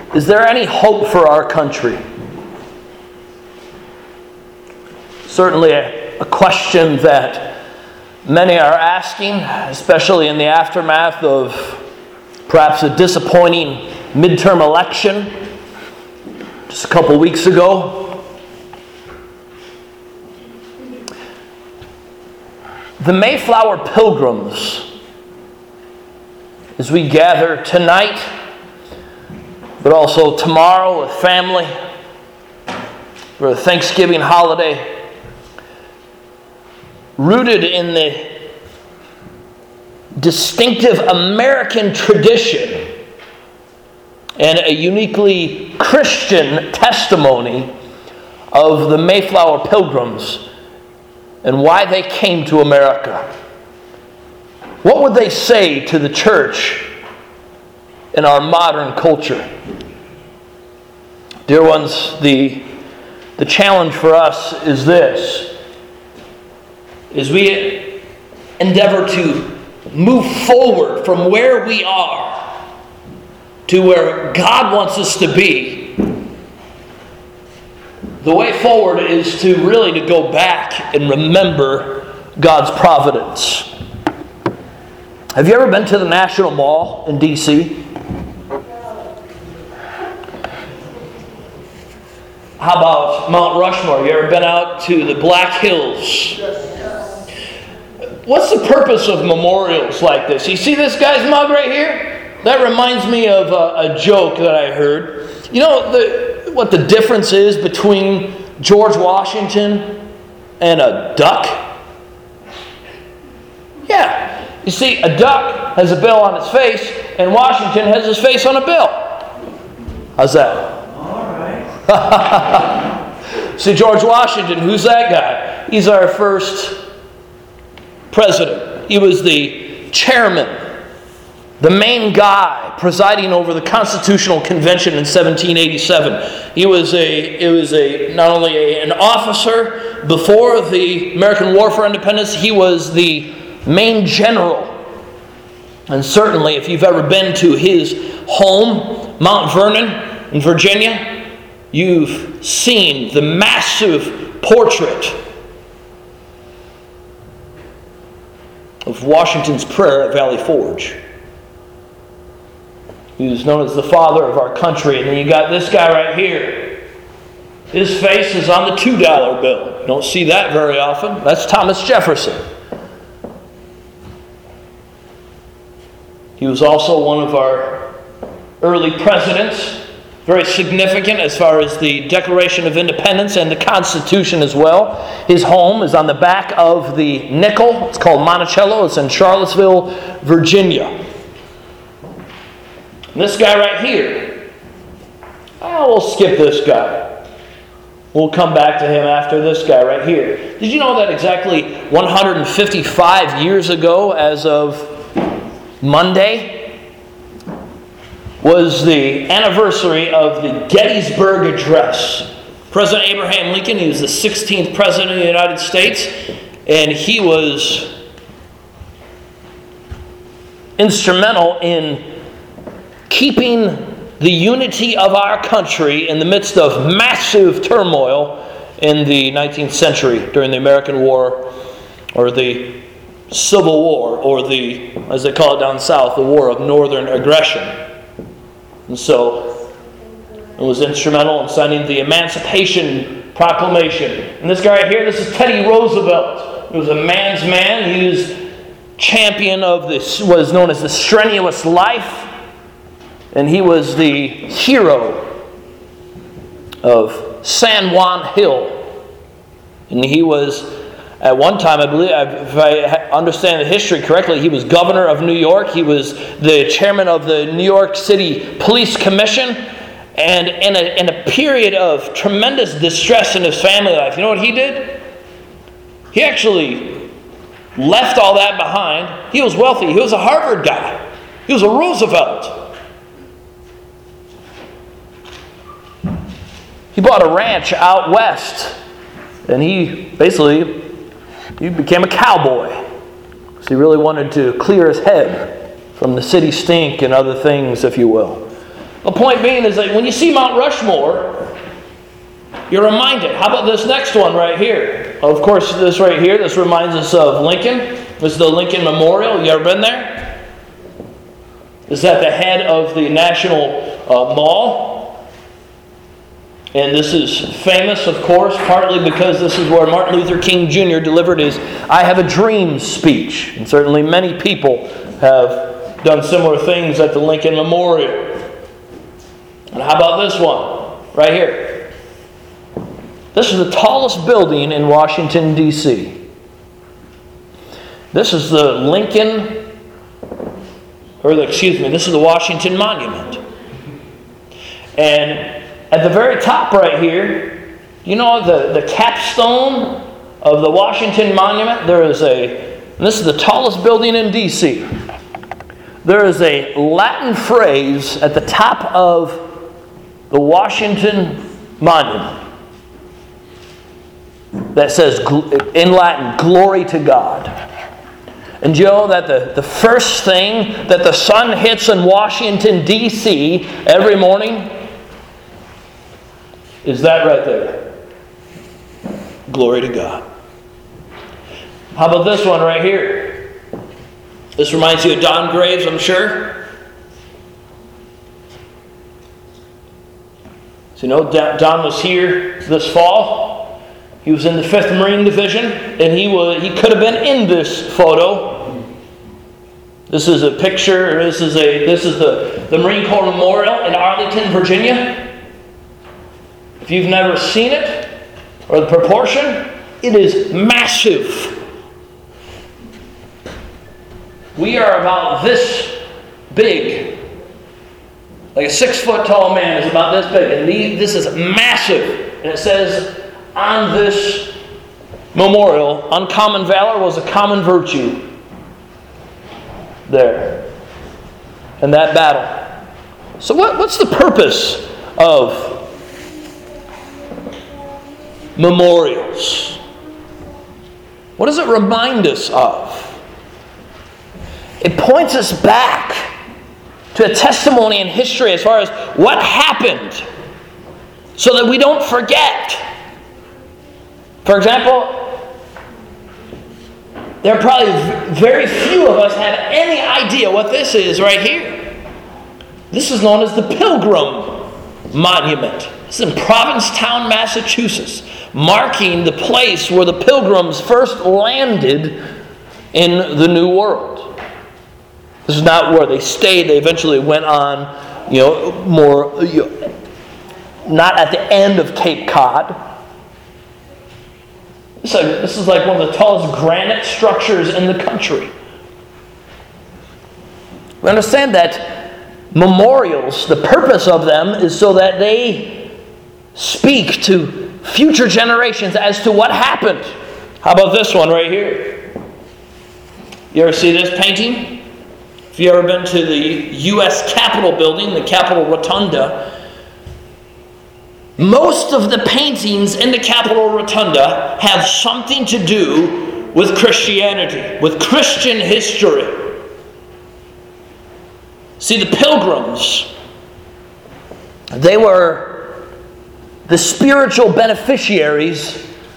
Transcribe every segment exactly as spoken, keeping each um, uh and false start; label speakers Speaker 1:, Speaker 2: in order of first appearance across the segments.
Speaker 1: Is there any hope for our country? Certainly a, a question that many are asking, especially in the aftermath of perhaps a disappointing midterm election just a couple weeks ago. The Mayflower Pilgrims, as we gather tonight, but also tomorrow with family for the Thanksgiving holiday, rooted in the distinctive American tradition and a uniquely Christian testimony of the Mayflower Pilgrims and why they came to America. What would they say to the church in our modern culture? Dear ones, the, the challenge for us is this. As we endeavor to move forward from where we are to where God wants us to be, the way forward is to really to go back and remember God's providence. Have you ever been to the National Mall in D C? How about Mount Rushmore? You ever been out to the Black Hills? What's the purpose of memorials like this? You see this guy's mug right here? That reminds me of a, a joke that I heard. You know the, what the difference is between George Washington and a duck? Yeah. You see, a duck has a bill on its face, and Washington has his face on a bill. How's that?
Speaker 2: All right.
Speaker 1: See, George Washington, who's that guy? He's our first president. He was the chairman, the main guy presiding over the Constitutional Convention in seventeen eighty-seven. He was a it was a not only a, an officer before the American War for Independence, he was the main general. And certainly if you've ever been to his home, Mount Vernon in Virginia, you've seen the massive portrait of Washington's prayer at Valley Forge. He was known as the father of our country. And then you got this guy right here. His face is on the two dollar bill. Don't see that very often. That's Thomas Jefferson. He was also one of our early presidents. Very significant as far as the Declaration of Independence and the Constitution as well. His home is on the back of the nickel. It's called Monticello. It's in Charlottesville, Virginia. And this guy right here, oh, we'll skip this guy. We'll come back to him after this guy right here. Did you know that exactly one hundred fifty-five years ago, as of Monday, was the anniversary of the Gettysburg Address. President Abraham Lincoln, he was the sixteenth president of the United States, and he was instrumental in keeping the unity of our country in the midst of massive turmoil in the nineteenth century during the American War, or the Civil War, or the, as they call it down south, the War of Northern Aggression. And so it was instrumental in signing the Emancipation Proclamation. And this guy right here, this is Teddy Roosevelt. He was a man's man. He was champion of this, was known as the strenuous life. And he was the hero of San Juan Hill. And he was, at one time, I believe, if I understand the history correctly, he was governor of New York. He was the chairman of the New York City Police Commission. And in a, in a period of tremendous distress in his family life, you know what he did? He actually left all that behind. He was wealthy. He was a Harvard guy. He was a Roosevelt. He bought a ranch out west, and he basically he became a cowboy. So he really wanted to clear his head from the city stink and other things, if you will. The point being is that when you see Mount Rushmore, you're reminded. How about this next one right here? Of course, this right here, this reminds us of Lincoln. This is the Lincoln Memorial. You ever been there? This is at the head of the National uh, Mall. And this is famous, of course, partly because this is where Martin Luther King Junior delivered his I Have a Dream speech. And certainly many people have done similar things at the Lincoln Memorial. And how about this one? Right here. This is the tallest building in Washington, D C This is the Lincoln, or the, excuse me, this is the Washington Monument. And at the very top right here, you know the, the capstone of the Washington Monument? There is a, and this is the tallest building in D C There is a Latin phrase at the top of the Washington Monument that says, in Latin, glory to God. And you know that the, the first thing that the sun hits in Washington, D C every morning is that right there. Glory to God. How about this one right here? This reminds you of Don Graves, I'm sure. So you know, Don was here this fall. He was in the fifth Marine Division, and he was he could have been in this photo. This is a picture. This is a this is the, the Marine Corps Memorial in Arlington, Virginia. If you've never seen it, or the proportion, it is massive. We are about this big. Like a six-foot-tall man is about this big. And this is massive. And it says, on this memorial, uncommon valor was a common virtue. There. In that battle. So what, what's the purpose of memorials? What does it remind us of? It points us back to a testimony in history as far as what happened so that we don't forget. For example, there are probably very few of us have any idea what this is right here. This is known as the Pilgrim Monument. It's in Provincetown, Massachusetts, marking the place where the Pilgrims first landed in the New World. This is not where they stayed. They eventually went on, you know, more, you know, not at the end of Cape Cod. This is, like, this is like one of the tallest granite structures in the country. We understand that memorials, the purpose of them is so that they speak to future generations as to what happened. How about this one right here? You ever see this painting? If you've ever been to the U S Capitol building, the Capitol Rotunda, most of the paintings in the Capitol Rotunda have something to do with Christianity, with Christian history. See, the Pilgrims, they were the spiritual beneficiaries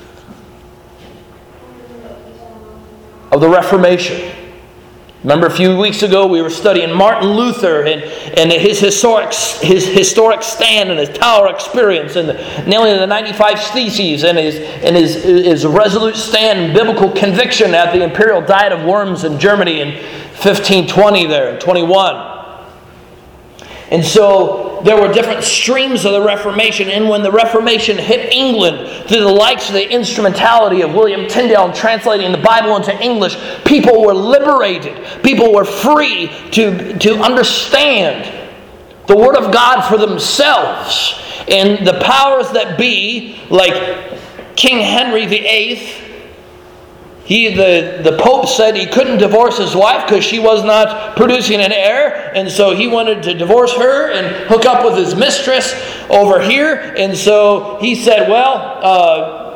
Speaker 1: of the Reformation. Remember a few weeks ago we were studying Martin Luther and, and his historic his historic stand and his tower experience and the, nailing the ninety-five Theses and his and his, his resolute stand and biblical conviction at the Imperial Diet of Worms in Germany in fifteen twenty there, twenty-one. And so there were different streams of the Reformation, and when the Reformation hit England through the likes of the instrumentality of William Tyndale in translating the Bible into English, people were liberated. People were free to, to understand the Word of God for themselves. And the powers that be, like King Henry the Eighth, He, the, the Pope said he couldn't divorce his wife because she was not producing an heir. And so he wanted to divorce her and hook up with his mistress over here. And so he said, well, uh,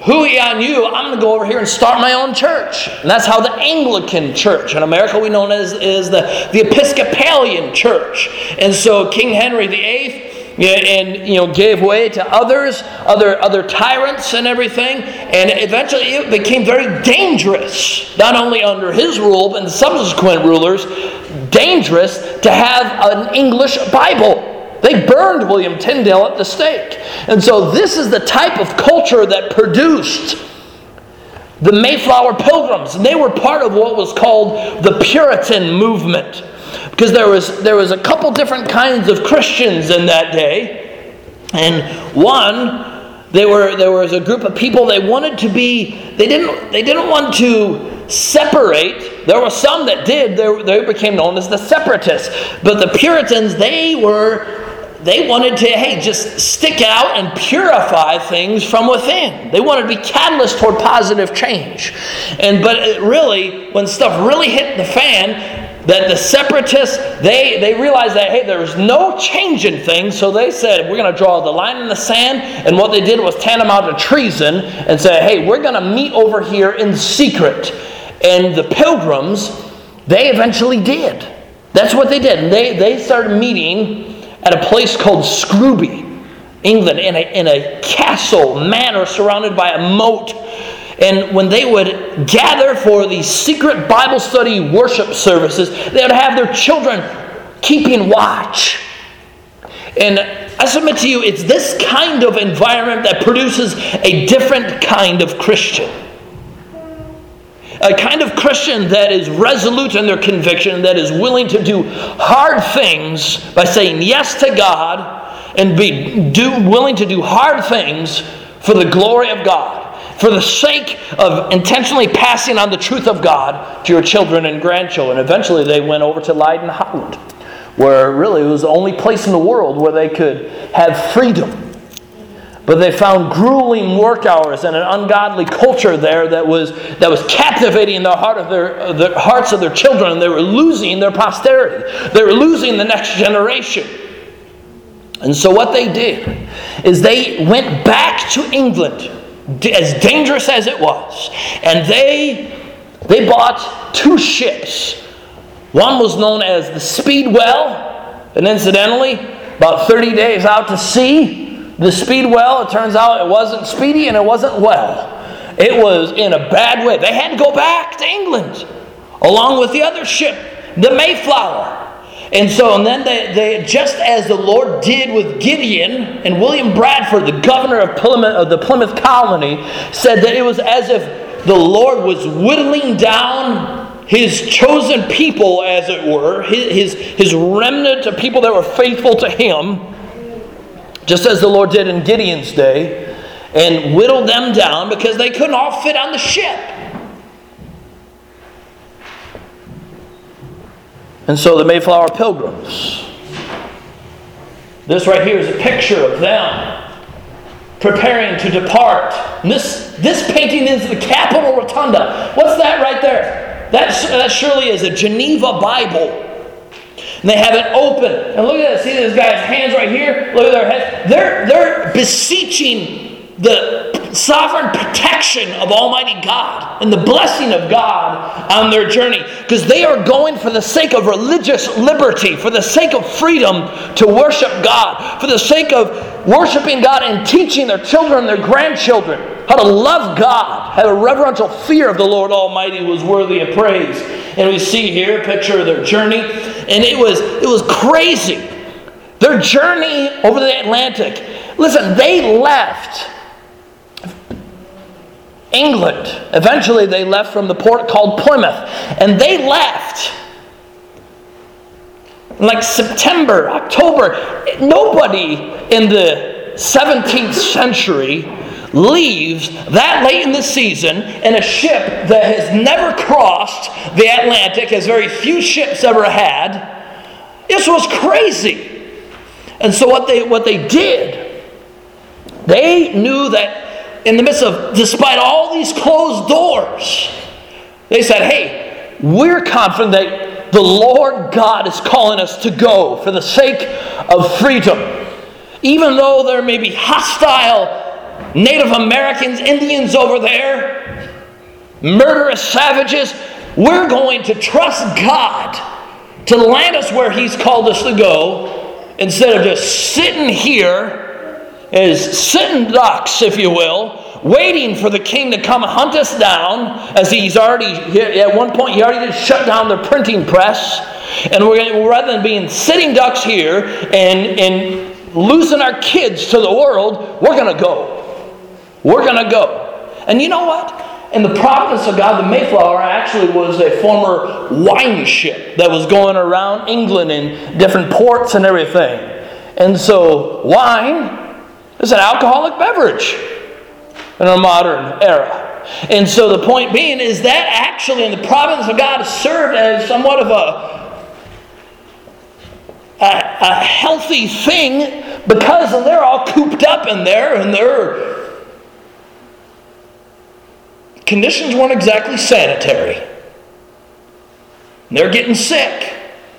Speaker 1: hooey on you, I'm going to go over here and start my own church. And that's how the Anglican Church in America we know as is the, the Episcopalian Church. And so King Henry the Eighth, yeah, and you know, gave way to others, other other tyrants and everything, and eventually it became very dangerous, not only under his rule but the subsequent rulers, dangerous to have an English Bible. They burned William Tyndale at the stake. And so this is the type of culture that produced the Mayflower Pilgrims. And they were part of what was called the Puritan movement. Because there was there was a couple different kinds of Christians in that day. And one, they were there was a group of people, they wanted to be, they didn't they didn't want to separate. There were some that did, they, they became known as the separatists. But the Puritans, they were They wanted to, hey, just stick out and purify things from within. They wanted to be catalysts toward positive change. And but it really, when stuff really hit the fan, that the separatists, they, they realized that, hey, there's no change in things, so they said, we're going to draw the line in the sand, and what they did was tantamount to treason, and say, hey, we're going to meet over here in secret. And the Pilgrims, they eventually did. That's what they did. And they, they started meeting at a place called Scrooby, England, in a, in a castle manor surrounded by a moat. And when they would gather for these secret Bible study worship services, they would have their children keeping watch. And I submit to you, it's this kind of environment that produces a different kind of Christian. A kind of Christian that is resolute in their conviction, that is willing to do hard things by saying yes to God, and be do, willing to do hard things for the glory of God, for the sake of intentionally passing on the truth of God to your children and grandchildren. Eventually they went over to Leiden, Holland, where really it was the only place in the world where they could have freedom. But they found grueling work hours and an ungodly culture there that was that was captivating the heart of their the hearts of their children, and they were losing their posterity. They were losing the next generation. And so what they did is they went back to England, as dangerous as it was, and they they bought two ships. One was known as the Speedwell, and incidentally, about thirty days out to sea, the Speedwell, it turns out it wasn't speedy and it wasn't well. It was in a bad way. They had to go back to England, along with the other ship, the Mayflower. And so, and then they, they just as the Lord did with Gideon, and William Bradford, the governor of Plymouth, of the Plymouth colony, said that it was as if the Lord was whittling down His chosen people, as it were, his, his, his remnant of people that were faithful to Him, just as the Lord did in Gideon's day, and whittled them down because they couldn't all fit on the ship. And so the Mayflower Pilgrims. This right here is a picture of them preparing to depart. And this, this painting is the Capitol Rotunda. What's that right there? That, that surely is a Geneva Bible. And they have it open. And look at that. See this guy's hands right here? Look at their heads. They're, they're beseeching the sovereign protection of Almighty God and the blessing of God on their journey. Because they are going for the sake of religious liberty, for the sake of freedom to worship God, for the sake of worshiping God and teaching their children and their grandchildren how to love God, have a reverential fear of the Lord Almighty was worthy of praise. And we see here a picture of their journey. And it was it was crazy. Their journey over the Atlantic. Listen, they left England. Eventually they left from the port called Plymouth. And they left in like September, October. Nobody in the seventeenth century leaves that late in the season in a ship that has never crossed the Atlantic, as very few ships ever had. This was crazy. And so what they what they did, they knew that in the midst of, despite all these closed doors, they said, hey, we're confident that the Lord God is calling us to go for the sake of freedom. Even though there may be hostile Native Americans, Indians over there, murderous savages. We're going to trust God to land us where He's called us to go, instead of just sitting here as sitting ducks, if you will, waiting for the king to come hunt us down, as he's already, at one point, he already did shut down the printing press. And we're going to, rather than being sitting ducks here and, and losing our kids to the world, we're going to go. We're going to go. And you know what? In the providence of God, the Mayflower actually was a former wine ship that was going around England in different ports and everything. And so wine is an alcoholic beverage in our modern era. And so the point being is that actually in the providence of God served as somewhat of a, a, a healthy thing, because they're all cooped up in there and they're conditions weren't exactly sanitary. They're getting sick.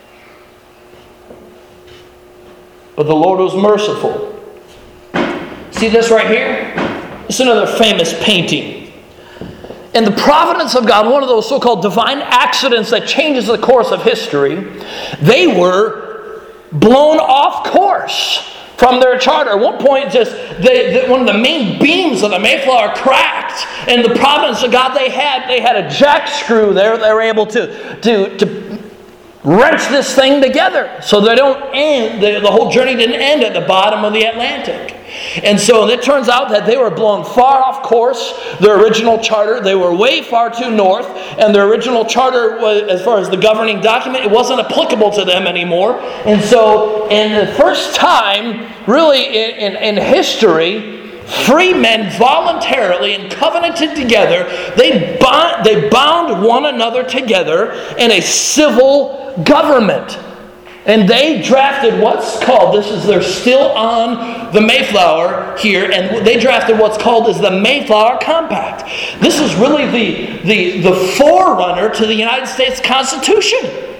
Speaker 1: But the Lord was merciful. See this right here? It's another famous painting. In the providence of God, one of those so-called divine accidents that changes the course of history, they were blown off course from their charter. At one point, just they, they, one of the main beams of the Mayflower cracked, and the providence of God, they had they had a jack screw there. They were able to to to wrench this thing together, so they don't end. The, the whole journey didn't end at the bottom of the Atlantic. And so it turns out that they were blown far off course. Their original charter, they were way far too north, and their original charter, was, as far as the governing document, it wasn't applicable to them anymore. And so, in the first time, really in, in, in history, free men voluntarily and covenanted together, they bond, they bound one another together in a civil government. And they drafted what's called, this is, they're still on the Mayflower here, and they drafted what's called as the Mayflower Compact. This is really the, the, the forerunner to the United States Constitution.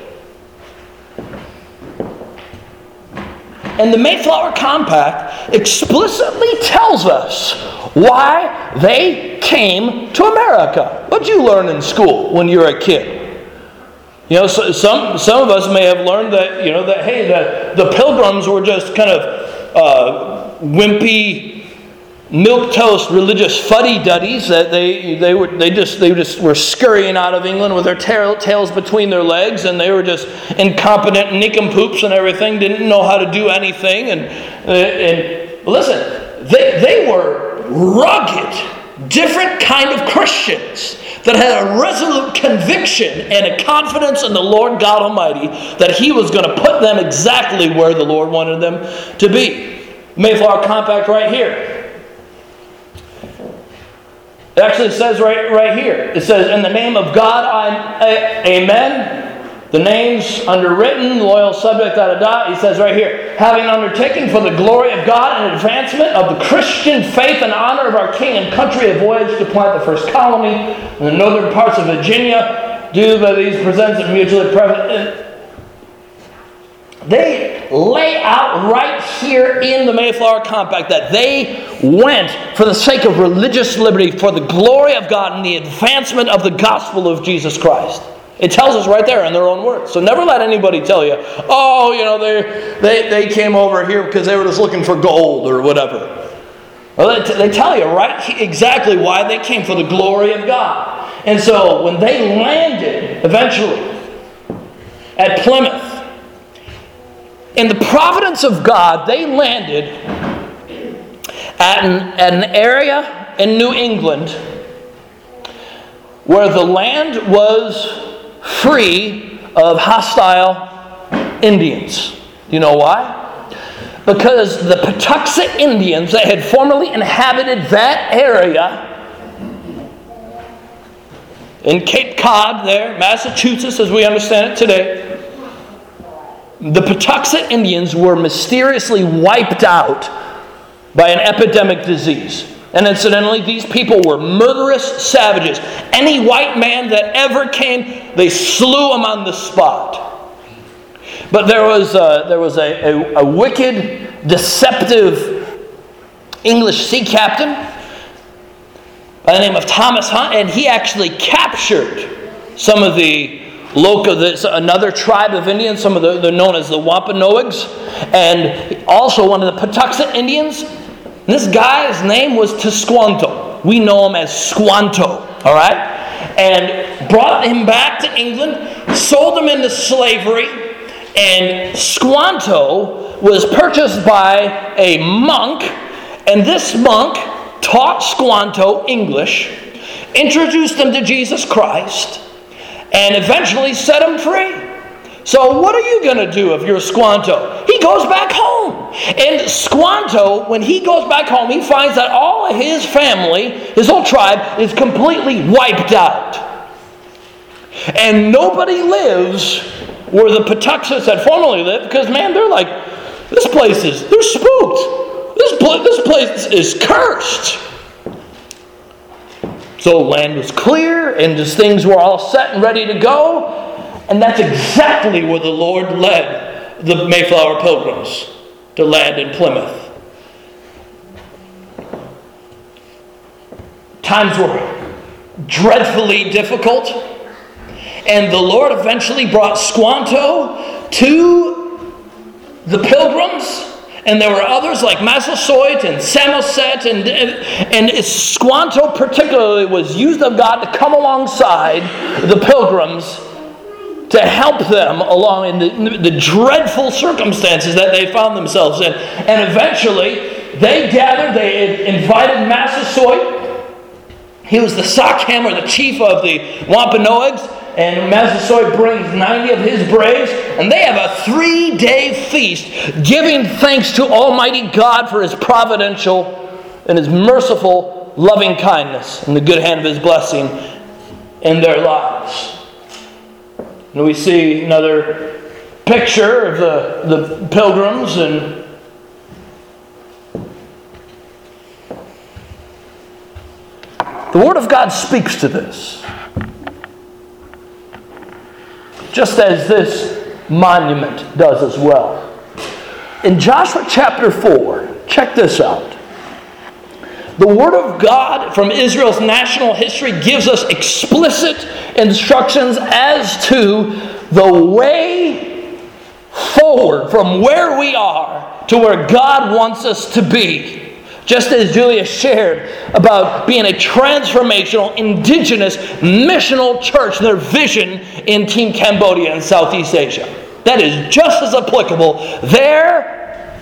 Speaker 1: And the Mayflower Compact explicitly tells us why they came to America. What'd you learn in school when you were a kid? You know, so some some of us may have learned that, you know, that, hey, the, the Pilgrims were just kind of uh, wimpy, milquetoast religious fuddy-duddies, that they they were they just they just were scurrying out of England with their tail, tails between their legs, and they were just incompetent nincompoops and everything, didn't know how to do anything. And and listen, they they were rugged, different kind of Christians that had a resolute conviction and a confidence in the Lord God Almighty that He was going to put them exactly where the Lord wanted them to be. Mayflower Compact right here. It actually says right, right here. It says, in the name of God, I, a, amen. The names underwritten, loyal subject, da da da. He says right here, having undertaken for the glory of God and advancement of the Christian faith and honor of our King and country, a voyage to plant the first colony in the northern parts of Virginia, due by these presents and mutually prevalent. They lay out right here in the Mayflower Compact that they went for the sake of religious liberty, for the glory of God and the advancement of the gospel of Jesus Christ. It tells us right there in their own words. So never let anybody tell you, oh, you know, they they, they came over here because they were just looking for gold or whatever. Well, they, t- they tell you right exactly why they came, for the glory of God. And so when they landed eventually at Plymouth, in the providence of God, they landed at an, at an area in New England where the land was free of hostile Indians. You know why? Because the Patuxet Indians that had formerly inhabited that area in Cape Cod there, Massachusetts as we understand it today, the Patuxet Indians were mysteriously wiped out by an epidemic disease. And incidentally, these people were murderous savages. Any white man that ever came, they slew him on the spot. But there was a, there was a, a, a wicked, deceptive English sea captain by the name of Thomas Hunt, and he actually captured some of the local, there's another tribe of Indians, some of the, they're known as the Wampanoags, and also one of the Patuxent Indians. And this guy's name was Tisquanto. We know him as Squanto, all right? And brought him back to England, sold him into slavery, and Squanto was purchased by a monk, and this monk taught Squanto English, introduced him to Jesus Christ, and eventually set him free. So what are you going to do if you're Squanto? He goes back home. And Squanto, when he goes back home, he finds that all of his family, his whole tribe, is completely wiped out. And nobody lives where the Patuxents had formerly lived, because, man, they're like, this place is, they're spooked. This, pl- this place is cursed. So land was clear, and just things were all set and ready to go. And that's exactly where the Lord led the Mayflower Pilgrims to land in Plymouth. Times were dreadfully difficult, and the Lord eventually brought Squanto to the Pilgrims. And there were others like Massasoit and Samoset, and, and, and Squanto particularly was used of God to come alongside the Pilgrims to help them along in the, the dreadful circumstances that they found themselves in. And eventually, they gathered, they invited Massasoit. He was the Sockhammer, the chief of the Wampanoags, and Massasoit brings ninety of his braves, and they have a three-day feast, giving thanks to Almighty God for His providential and His merciful loving kindness and the good hand of His blessing in their lives. And we see another picture of the, the pilgrims, and the Word of God speaks to this. Just as this monument does as well. In Joshua chapter four, check this out. The Word of God from Israel's national history gives us explicit instructions as to the way forward from where we are to where God wants us to be. Just as Julia shared about being a transformational, indigenous, missional church, their vision in Team Cambodia and Southeast Asia. That is just as applicable there,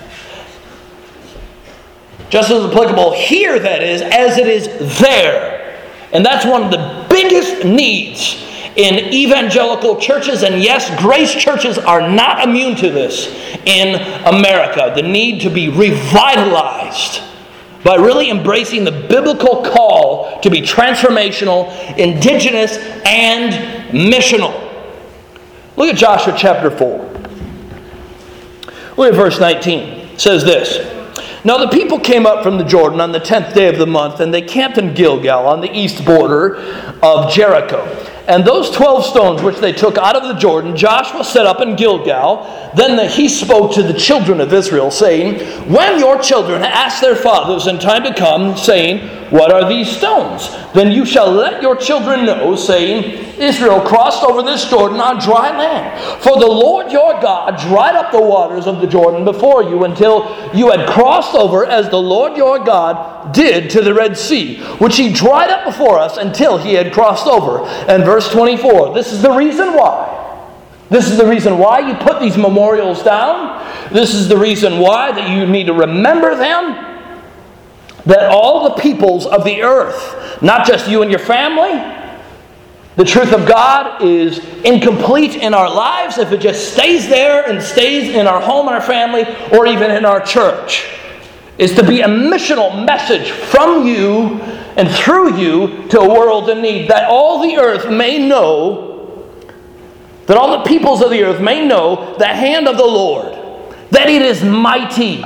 Speaker 1: just as applicable here, that is, as it is there. And that's one of the biggest needs in evangelical churches, and yes, grace churches are not immune to this in America. The need to be revitalized by really embracing the biblical call to be transformational, indigenous, and missional. Look at Joshua chapter four. Look at verse nineteen. It says this. Now the people came up from the Jordan on the tenth day of the month, and they camped in Gilgal on the east border of Jericho. And those twelve stones which they took out of the Jordan, Joshua set up in Gilgal. Then the, he spoke to the children of Israel, saying, when your children ask their fathers in time to come, saying, what are these stones? Then you shall let your children know, saying, Israel crossed over this Jordan on dry land. For the Lord your God dried up the waters of the Jordan before you until you had crossed over, as the Lord your God did to the Red Sea, which He dried up before us until He had crossed over. And verse twenty-four, this is the reason why. This is the reason why you put these memorials down. This is the reason why that you need to remember them. That all the peoples of the earth, not just you and your family, the truth of God is incomplete in our lives if it just stays there and stays in our home, our family, or even in our church. Is to be a missional message from you and through you to a world in need, that all the earth may know, that all the peoples of the earth may know the hand of the Lord, that it is mighty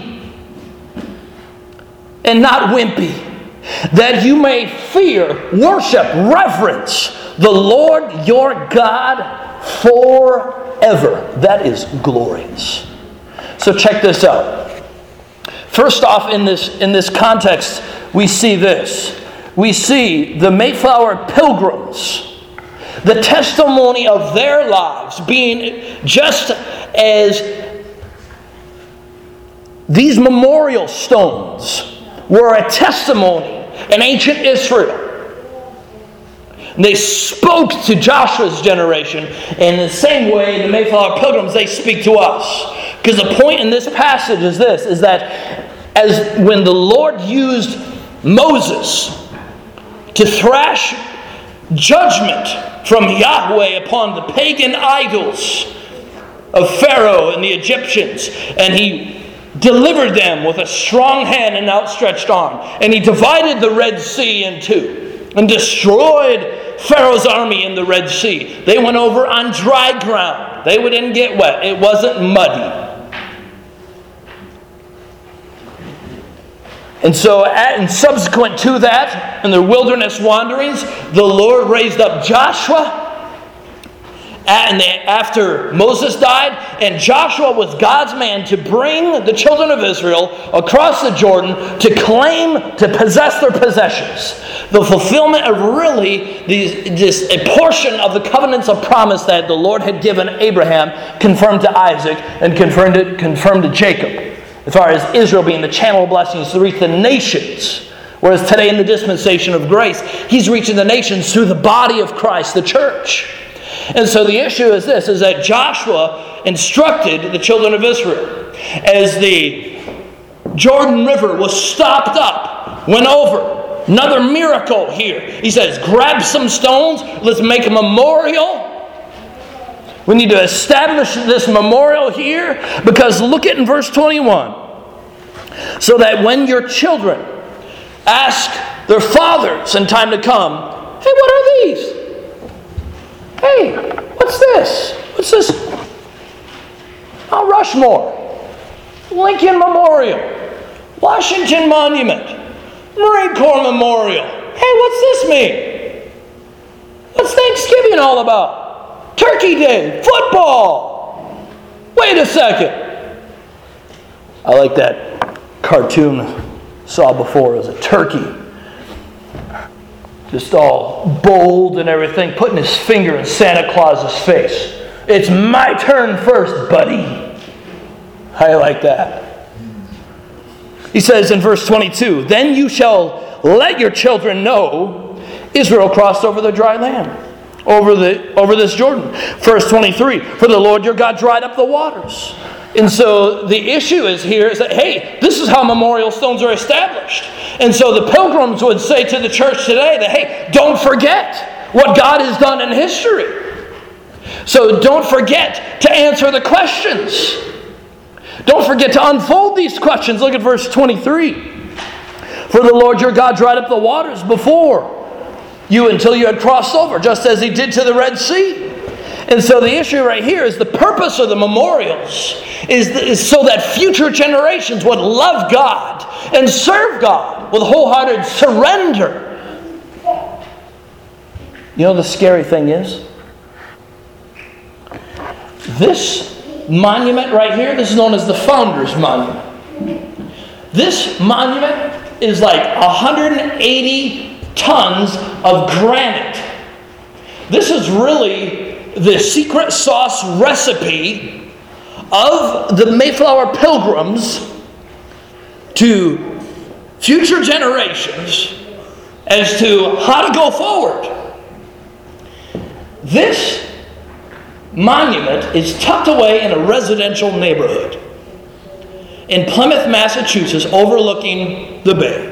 Speaker 1: and not wimpy, that you may fear, worship, reverence the Lord your God forever. That is glorious. So check this out. First off, in this in this context, we see this. we see the Mayflower Pilgrims, the testimony of their lives being just as these memorial stones were a testimony in ancient Israel. They spoke to Joshua's generation, and in the same way, the Mayflower Pilgrims, they speak to us. Because the point in this passage is this, is that as when the Lord used Moses to thrash judgment from Yahweh upon the pagan idols of Pharaoh and the Egyptians, and he delivered them with a strong hand and outstretched arm, and he divided the Red Sea in two and destroyed Pharaoh's army in the Red Sea. They went over on dry ground. They didn't get wet. It wasn't muddy. And so, and subsequent to that, in their wilderness wanderings, the Lord raised up Joshua and they, after Moses died, and Joshua was God's man to bring the children of Israel across the Jordan to claim, to possess their possessions. The fulfillment of really these, just a portion of the covenants of promise that the Lord had given Abraham, confirmed to Isaac, and confirmed to, confirmed to Jacob. As far as Israel being the channel of blessings to reach the nations. Whereas today in the dispensation of grace, he's reaching the nations through the body of Christ, the church. And so the issue is this, is that Joshua instructed the children of Israel as the Jordan River was stopped up, went over. Another miracle here. He says, grab some stones, let's make a memorial. We need to establish this memorial here because look at in verse twenty-one. So that when your children ask their fathers in time to come, hey, what are these? Hey, what's this? What's this? Mount Rushmore, Lincoln Memorial, Washington Monument, Marine Corps Memorial. Hey, what's this mean? What's Thanksgiving all about? Turkey Day, football. Wait a second. I like that cartoon I saw before. It was a turkey. Just all bold and everything, putting his finger in Santa Claus's face. It's my turn first, buddy. I like that. He says in verse twenty-two, then you shall let your children know Israel crossed over the dry land, over the over this Jordan. Verse twenty-three, for the Lord your God dried up the waters. And so the issue is here is that, hey, this is how memorial stones are established. And so the pilgrims would say to the church today that, hey, don't forget what God has done in history. So don't forget to answer the questions. Don't forget to unfold these questions. Look at verse twenty-three. For the Lord your God dried up the waters before you until you had crossed over, just as he did to the Red Sea. And so the issue right here is the purpose of the memorials is, is so that future generations would love God and serve God with wholehearted surrender. You know the scary thing is? This monument right here, this is known as the Founders Monument. This monument is like one hundred eighty tons of granite. This is really the secret sauce recipe of the Mayflower Pilgrims to future generations as to how to go forward. This monument is tucked away in a residential neighborhood in Plymouth, Massachusetts, overlooking the bay.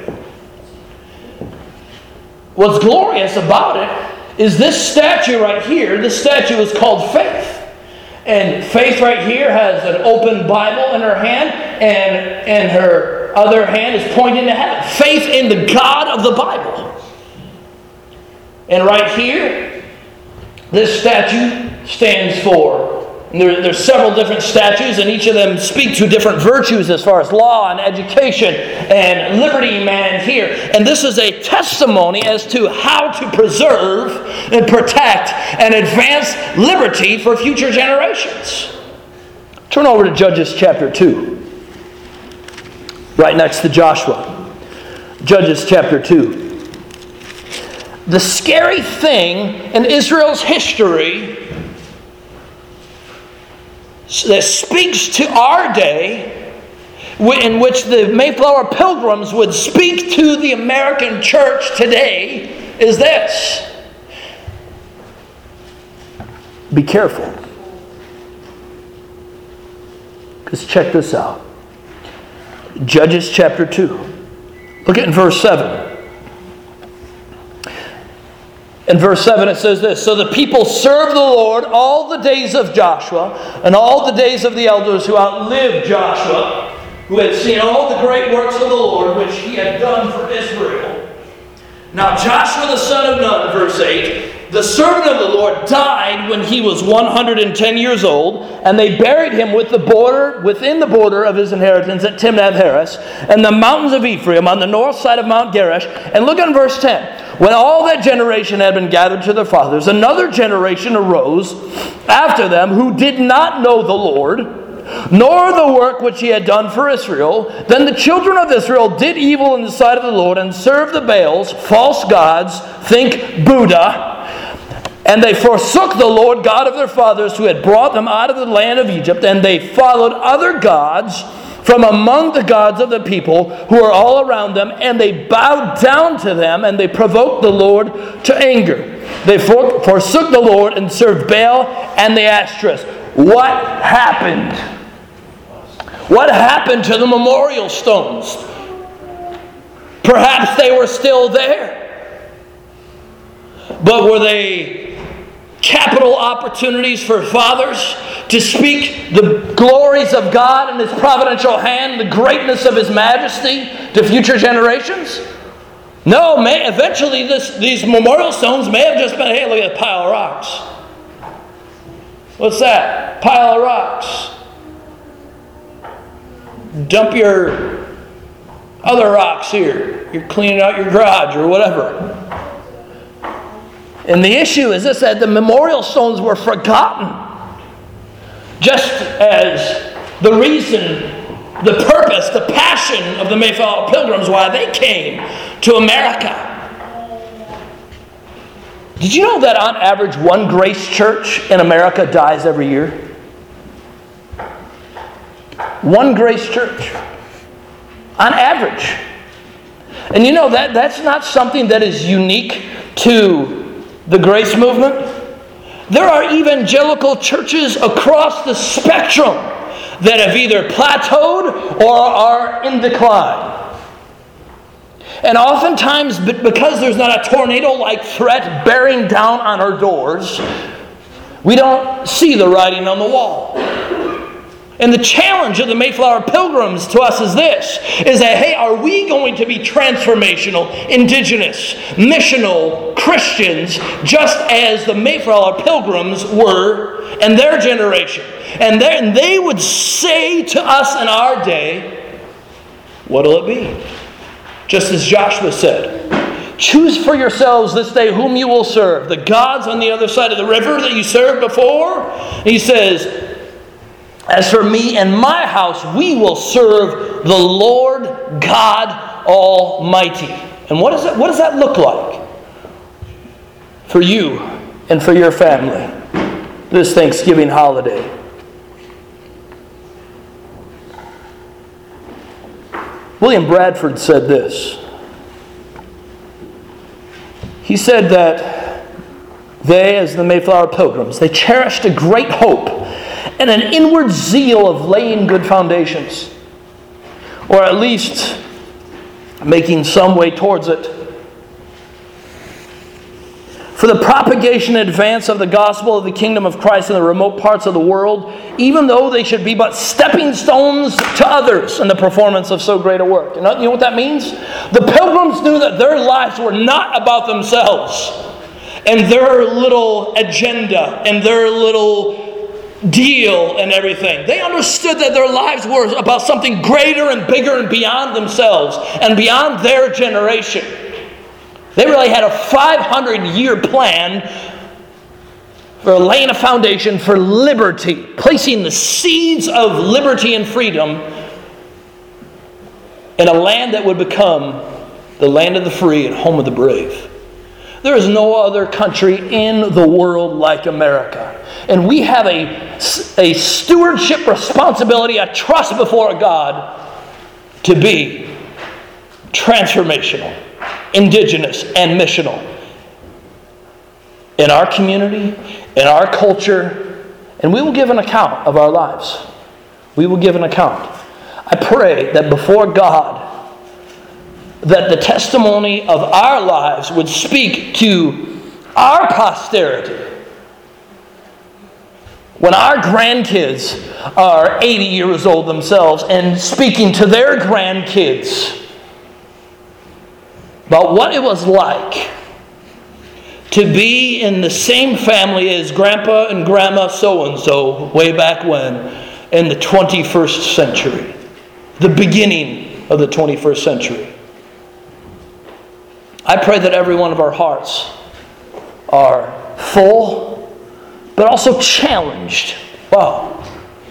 Speaker 1: What's glorious about it is this statue right here. This statue is called Faith. And Faith right here has an open Bible in her hand, and, and her other hand is pointing to heaven. Faith in the God of the Bible. And right here, this statue stands for, there, there's several different statues, and each of them speak to different virtues as far as law and education and liberty man here. And this is a testimony as to how to preserve and protect and advance liberty for future generations. Turn over to Judges chapter two. Right next to Joshua. Judges chapter two. the scary thing in Israel's history that speaks to our day, in which the Mayflower Pilgrims would speak to the American church today, is this. Be careful. Because check this out. Judges chapter two. Look at in verse seven. In verse seven it says this, "So the people served the Lord all the days of Joshua and all the days of the elders who outlived Joshua, who had seen all the great works of the Lord which he had done for Israel. Now Joshua the son of Nun," verse eight, "the servant of the Lord died when he was one hundred ten years old, and they buried him with the border, within the border of his inheritance at Timnath-Heres, and the mountains of Ephraim on the north side of Mount Gerish." And look at verse ten. "When all that generation had been gathered to their fathers, another generation arose after them who did not know the Lord, nor the work which he had done for Israel. Then the children of Israel did evil in the sight of the Lord and served the Baals, false gods, think Buddha. And they forsook the Lord God of their fathers who had brought them out of the land of Egypt, and they followed other gods from among the gods of the people who were all around them, and they bowed down to them, and they provoked the Lord to anger. They for- forsook the Lord and served Baal and the Ashtoreth." What happened? What happened to the memorial stones? Perhaps they were still there. But were they capital opportunities for fathers to speak the glories of God and His providential hand, the greatness of His majesty to future generations? No, may, eventually this, these memorial stones may have just been, hey, look at that pile of rocks. What's that? Pile of rocks. Dump your other rocks here. You're cleaning out your garage or whatever. And the issue is this, that the memorial stones were forgotten. Just as the reason, the purpose, the passion of the Mayflower Pilgrims, why they came to America. Did you know that on average one Grace Church in America dies every year? One Grace Church. On average. And you know that that's not something that is unique to the Grace movement. There are evangelical churches across the spectrum that have either plateaued or are in decline. And oftentimes, because there's not a tornado-like threat bearing down on our doors, we don't see the writing on the wall. And the challenge of the Mayflower Pilgrims to us is this, is that, hey, are we going to be transformational, indigenous, missional Christians just as the Mayflower Pilgrims were in their generation? And they would say to us in our day, what'll it be? Just as Joshua said, "Choose for yourselves this day whom you will serve, the gods on the other side of the river that you served before." And he says, "As for me and my house, we will serve the Lord God Almighty." And what does that, what does that look like for you and for your family this Thanksgiving holiday? William Bradford said this. He said that they, as the Mayflower Pilgrims, they cherished a great hope and an inward zeal of laying good foundations, or at least making some way towards it, for the propagation and advance of the gospel of the kingdom of Christ in the remote parts of the world, even though they should be but stepping stones to others in the performance of so great a work. You know, you know what that means? The Pilgrims knew that their lives were not about themselves and their little agenda and their little deal and everything. They understood that their lives were about something greater and bigger and beyond themselves and beyond their generation. They really had a five hundred year plan for laying a foundation for liberty, placing the seeds of liberty and freedom in a land that would become the land of the free and home of the brave. There is no other country in the world like America. And we have a, a stewardship responsibility, a trust before God to be transformational, indigenous, and missional in our community, in our culture, and we will give an account of our lives. We will give an account. I pray that before God, that the testimony of our lives would speak to our posterity. When our grandkids are eighty years old themselves and speaking to their grandkids about what it was like to be in the same family as Grandpa and Grandma so-and-so way back when in the twenty-first century, the beginning of the twenty-first century. I pray that every one of our hearts are full, but also challenged. Wow.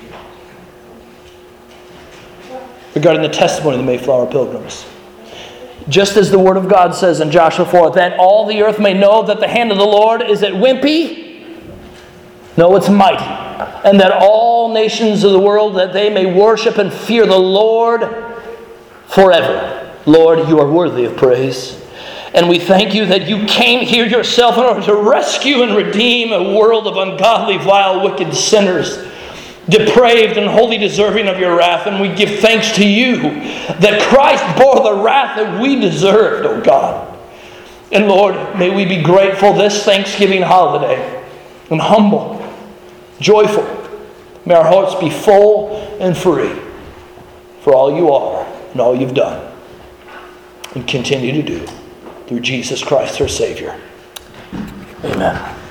Speaker 1: Regarding the testimony of the Mayflower Pilgrims. Just as the Word of God says in Joshua four, that all the earth may know that the hand of the Lord is it wimpy? No, it's mighty. And that all nations of the world, that they may worship and fear the Lord forever. Lord, you are worthy of praise. And we thank you that you came here yourself in order to rescue and redeem a world of ungodly, vile, wicked sinners, depraved and wholly deserving of your wrath. And we give thanks to you that Christ bore the wrath that we deserved, O God. And Lord, may we be grateful this Thanksgiving holiday and humble, joyful. May our hearts be full and free for all you are and all you've done and continue to do. Through Jesus Christ, our Savior. Amen.